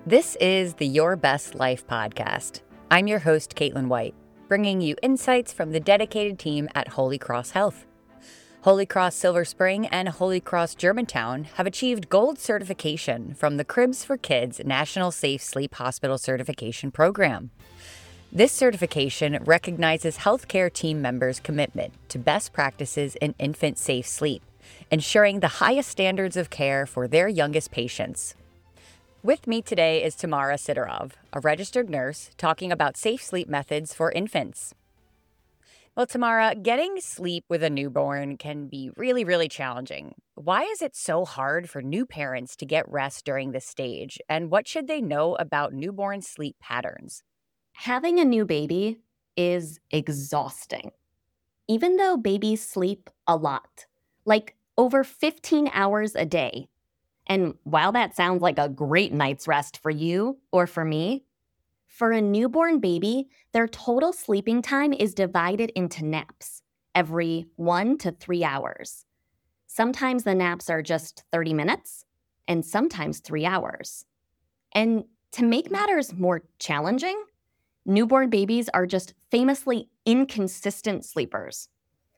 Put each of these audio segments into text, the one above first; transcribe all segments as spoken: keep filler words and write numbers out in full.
This is the Your Best Life podcast. I'm your host, Caitlin White, bringing you insights from the dedicated team at Holy Cross Health. Holy Cross Silver Spring and Holy Cross Germantown have achieved gold certification from the Cribs for Kids National Safe Sleep Hospital Certification Program. This certification recognizes healthcare team members' commitment to best practices in infant safe sleep, ensuring the highest standards of care for their youngest patients. With me today is Tamara Sidorov, a registered nurse, talking about safe sleep methods for infants. Well, Tamara, getting sleep with a newborn can be really, really challenging. Why is it so hard for new parents to get rest during this stage? And what should they know about newborn sleep patterns? Having a new baby is exhausting. Even though babies sleep a lot, like over fifteen hours a day. And while that sounds like a great night's rest for you or for me, for a newborn baby, their total sleeping time is divided into naps every one to three hours. Sometimes the naps are just thirty minutes, and sometimes three hours. And to make matters more challenging, newborn babies are just famously inconsistent sleepers.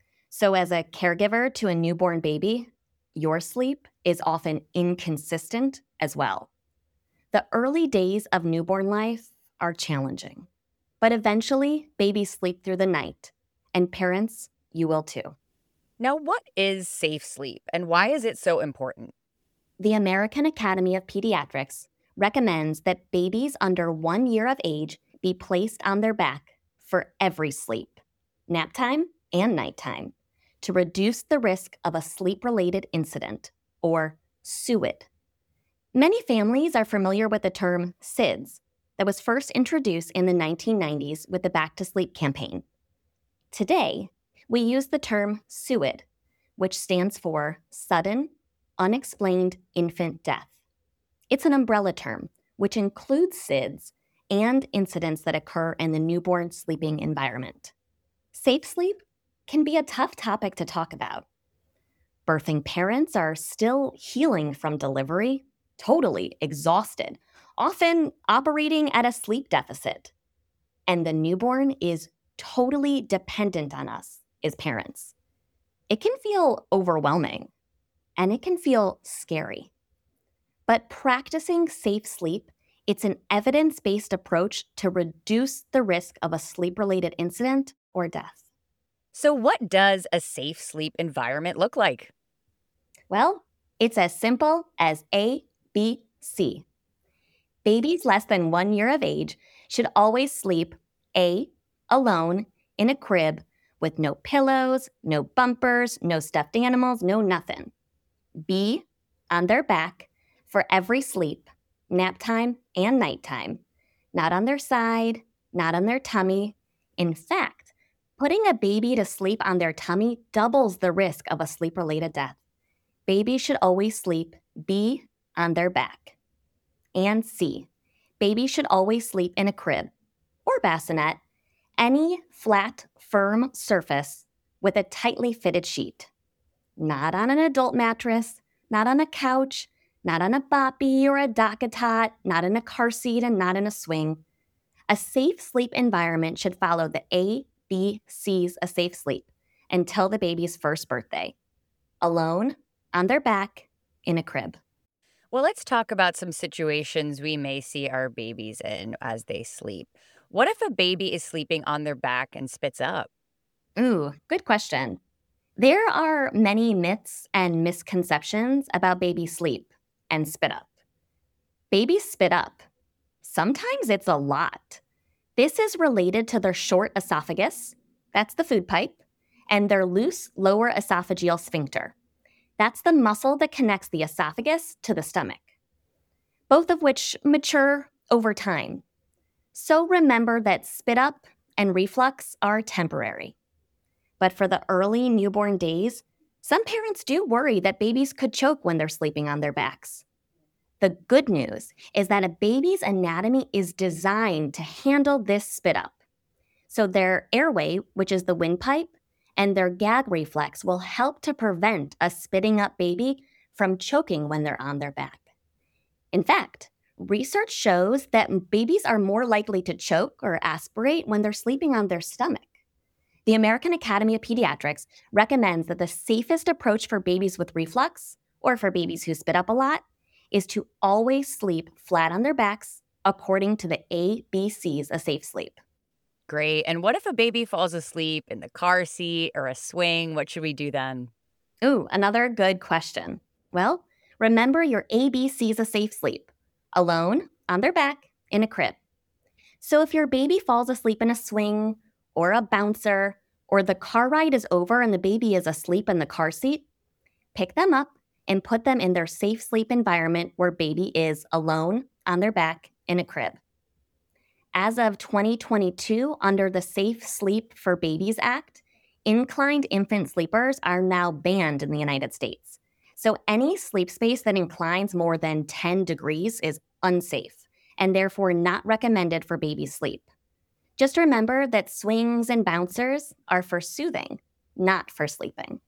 So as a caregiver to a newborn baby, your sleep is often inconsistent as well. The early days of newborn life are challenging, but eventually babies sleep through the night, and parents, you will too. Now, what is safe sleep and why is it so important? The American Academy of Pediatrics recommends that babies under one year of age be placed on their back for every sleep, nap time and nighttime, to reduce the risk of a sleep-related incident, or S U I D. Many families are familiar with the term S I D S that was first introduced in the nineteen nineties with the Back to Sleep campaign. Today, we use the term S U I D, which stands for Sudden Unexplained Infant Death. It's an umbrella term, which includes S I D S and incidents that occur in the newborn sleeping environment. Safe sleep can be a tough topic to talk about. Birthing parents are still healing from delivery, totally exhausted, often operating at a sleep deficit. And the newborn is totally dependent on us as parents. It can feel overwhelming, and it can feel scary. But practicing safe sleep, it's an evidence-based approach to reduce the risk of a sleep-related incident or death. So what does a safe sleep environment look like? Well, it's as simple as A, B, C. Babies less than one year of age should always sleep A, alone, in a crib with no pillows, no bumpers, no stuffed animals, no nothing. B, on their back for every sleep, nap time and nighttime. Not on their side, not on their tummy. In fact, putting a baby to sleep on their tummy doubles the risk of a sleep-related death. Babies should always sleep B, on their back. And C, babies should always sleep in a crib or bassinet, any flat, firm surface with a tightly fitted sheet. Not on an adult mattress, not on a couch, not on a boppy or a DockATot, not in a car seat, and not in a swing. A safe sleep environment should follow the A, B, C's of safe sleep until the baby's first birthday. Alone, on their back, in a crib. Well, let's talk about some situations we may see our babies in as they sleep. What if a baby is sleeping on their back and spits up? Ooh, good question. There are many myths and misconceptions about baby sleep and spit up. Babies spit up. Sometimes it's a lot. This is related to their short esophagus, that's the food pipe, and their loose lower esophageal sphincter. That's the muscle that connects the esophagus to the stomach, both of which mature over time. So remember that spit up and reflux are temporary. But for the early newborn days, some parents do worry that babies could choke when they're sleeping on their backs. The good news is that a baby's anatomy is designed to handle this spit up. So their airway, which is the windpipe, and their gag reflex will help to prevent a spitting up baby from choking when they're on their back. In fact, Research shows that babies are more likely to choke or aspirate when they're sleeping on their stomach. The American Academy of Pediatrics recommends that the safest approach for babies with reflux, or for babies who spit up a lot, is to always sleep flat on their backs according to the A B Cs of safe sleep. Great. And what if a baby falls asleep in the car seat or a swing? What should we do then? Ooh, another good question. Well, remember your A B Cs of safe sleep. Alone, on their back, in a crib. So if your baby falls asleep in a swing or a bouncer, or the car ride is over and the baby is asleep in the car seat, pick them up and put them in their safe sleep environment where baby is alone, on their back, in a crib. As of twenty twenty-two, under the Safe Sleep for Babies Act, inclined infant sleepers are now banned in the United States. So any sleep space that inclines more than ten degrees is unsafe and therefore not recommended for baby sleep. Just remember that swings and bouncers are for soothing, not for sleeping.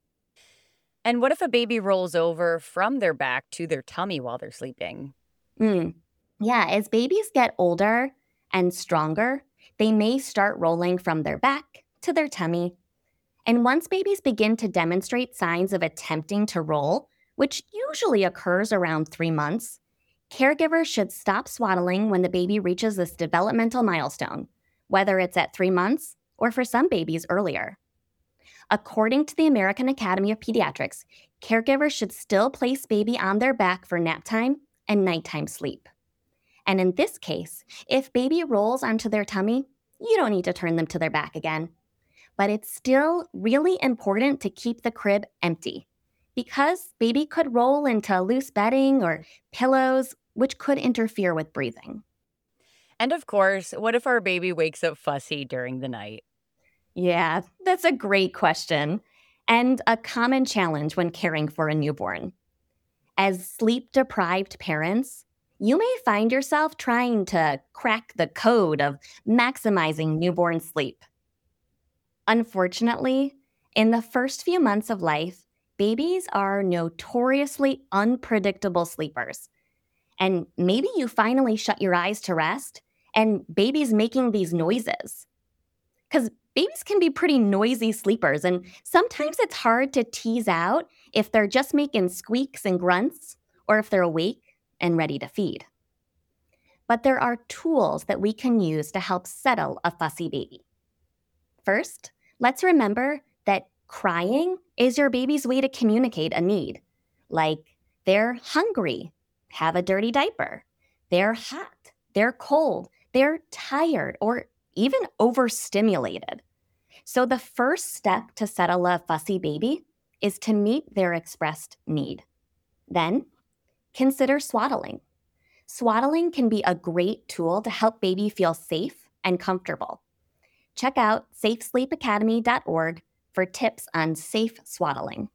And what if a baby rolls over from their back to their tummy while they're sleeping? Mm. Yeah, as babies get older and stronger, they may start rolling from their back to their tummy. And once babies begin to demonstrate signs of attempting to roll, which usually occurs around three months, caregivers should stop swaddling when the baby reaches this developmental milestone, whether it's at three months or for some babies earlier. According to the American Academy of Pediatrics, caregivers should still place baby on their back for nap time and nighttime sleep. And in this case, if baby rolls onto their tummy, you don't need to turn them to their back again. But it's still really important to keep the crib empty because baby could roll into loose bedding or pillows, which could interfere with breathing. And of course, what if our baby wakes up fussy during the night? Yeah, that's a great question and a common challenge when caring for a newborn. As sleep-deprived parents, you may find yourself trying to crack the code of maximizing newborn sleep. Unfortunately, in the first few months of life, babies are notoriously unpredictable sleepers. And maybe you finally shut your eyes to rest, and baby's making these noises. Because babies can be pretty noisy sleepers, and sometimes it's hard to tease out if they're just making squeaks and grunts, or if they're awake and ready to feed. But there are tools that we can use to help settle a fussy baby. First, let's remember that crying is your baby's way to communicate a need, like they're hungry, have a dirty diaper, they're hot, they're cold, they're tired, or even overstimulated. So the first step to settle a fussy baby is to meet their expressed need. Then, consider swaddling. Swaddling can be a great tool to help baby feel safe and comfortable. Check out safe sleep academy dot org for tips on safe swaddling.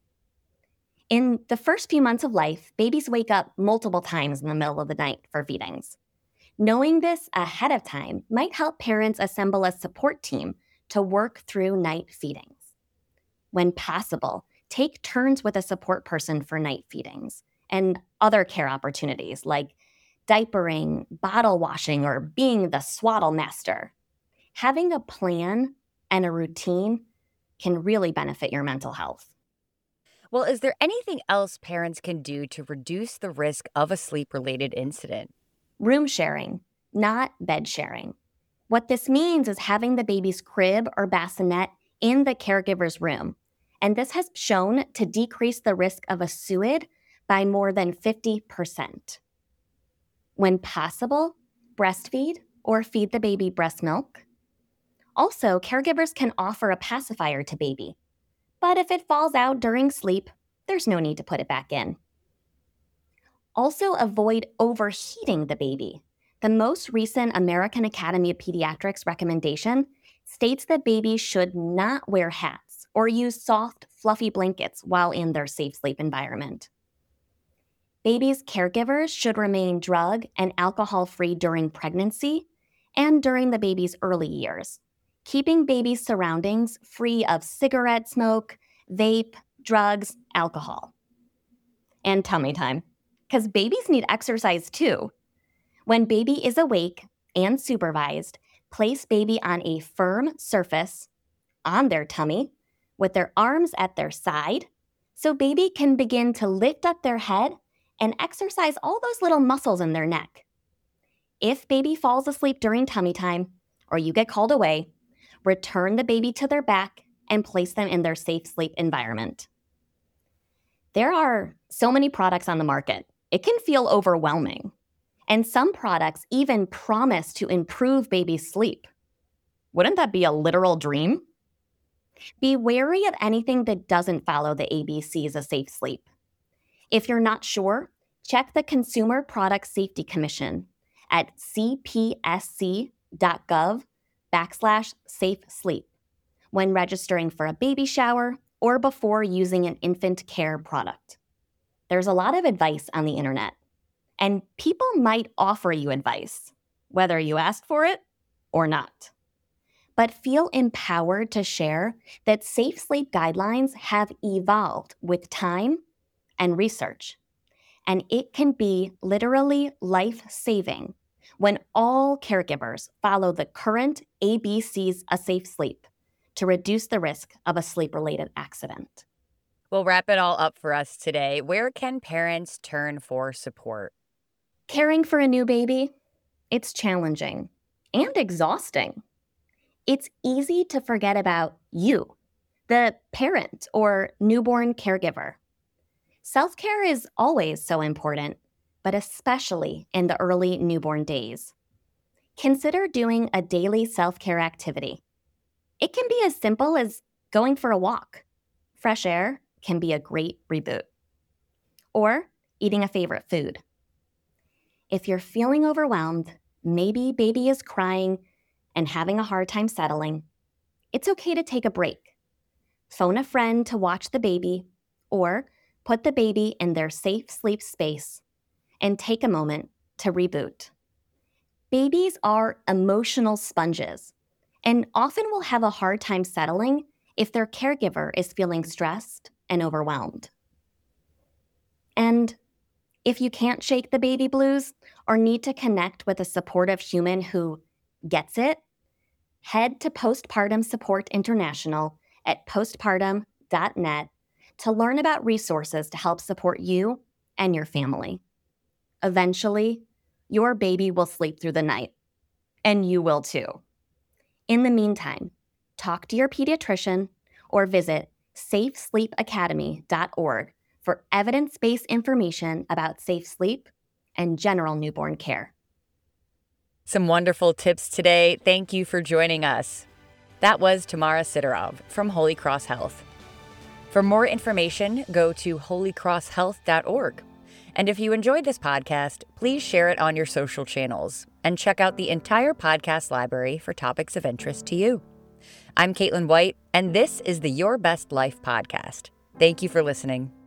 In the first few months of life, babies wake up multiple times in the middle of the night for feedings. Knowing this ahead of time might help parents assemble a support team to work through night feedings. When possible, take turns with a support person for night feedings and other care opportunities like diapering, bottle washing, or being the swaddle master. Having a plan and a routine can really benefit your mental health. Well, is there anything else parents can do to reduce the risk of a sleep-related incident? Room sharing, not bed sharing. What this means is having the baby's crib or bassinet in the caregiver's room. And this has shown to decrease the risk of a S U I D by more than fifty percent. When possible, breastfeed or feed the baby breast milk. Also, caregivers can offer a pacifier to baby. But if it falls out during sleep, there's no need to put it back in. Also, avoid overheating the baby. The most recent American Academy of Pediatrics recommendation states that babies should not wear hats or use soft, fluffy blankets while in their safe sleep environment. Babies' caregivers should remain drug and alcohol-free during pregnancy and during the baby's early years, keeping babies' surroundings free of cigarette smoke, vape, drugs, alcohol. And tummy time, because babies need exercise too. When baby is awake and supervised, place baby on a firm surface on their tummy with their arms at their side so baby can begin to lift up their head and exercise all those little muscles in their neck. If baby falls asleep during tummy time or you get called away, return the baby to their back and place them in their safe sleep environment. There are so many products on the market. It can feel overwhelming. And some products even promise to improve baby's sleep. Wouldn't that be a literal dream? Be wary of anything that doesn't follow the A B Cs of safe sleep. If you're not sure, check the Consumer Product Safety Commission at cpsc.gov backslash safe sleep when registering for a baby shower or before using an infant care product. There's a lot of advice on the internet, and people might offer you advice, whether you asked for it or not. But feel empowered to share that safe sleep guidelines have evolved with time and research, and it can be literally life-saving when all caregivers follow the current A B Cs of safe sleep to reduce the risk of a sleep-related accident. We'll wrap it all up for us today. Where can parents turn for support? Caring for a new baby, it's challenging and exhausting. It's easy to forget about you, the parent or newborn caregiver. Self-care is always so important, but especially in the early newborn days. Consider doing a daily self-care activity. It can be as simple as going for a walk. Fresh air can be a great reboot. Or eating a favorite food. If you're feeling overwhelmed, maybe baby is crying and having a hard time settling, it's okay to take a break. Phone a friend to watch the baby, or put the baby in their safe sleep space and take a moment to reboot. Babies are emotional sponges and often will have a hard time settling if their caregiver is feeling stressed and overwhelmed. And if you can't shake the baby blues or need to connect with a supportive human who gets it, head to Postpartum Support International at postpartum dot net to learn about resources to help support you and your family. Eventually, your baby will sleep through the night, and you will too. In the meantime, talk to your pediatrician or visit safe sleep academy dot org for evidence-based information about safe sleep and general newborn care. Some wonderful tips today. Thank you for joining us. That was Tamara Sidorov from Holy Cross Health. For more information, go to holy cross health dot org. And if you enjoyed this podcast, please share it on your social channels and check out the entire podcast library for topics of interest to you. I'm Caitlin White, and this is the Your Best Life podcast. Thank you for listening.